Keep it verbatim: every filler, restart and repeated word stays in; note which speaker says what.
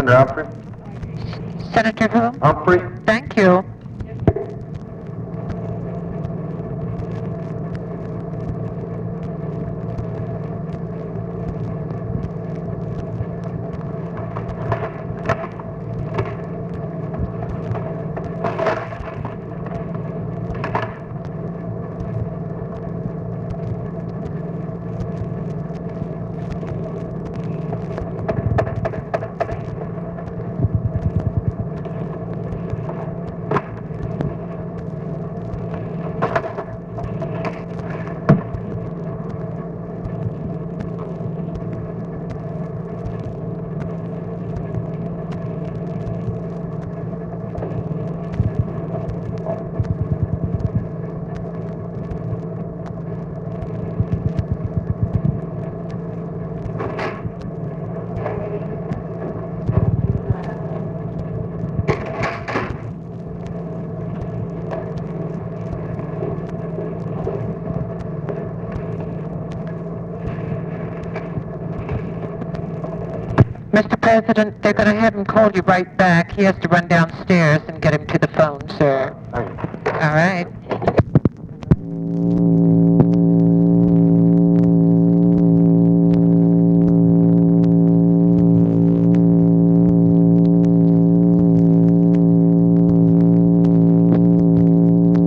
Speaker 1: Senator Humphrey.
Speaker 2: Senator who?
Speaker 1: Humphrey.
Speaker 2: Thank you. Mister President, they're going to have him call you right back. He has to run downstairs and get him to the phone, sir.
Speaker 1: Thank you.
Speaker 2: All right.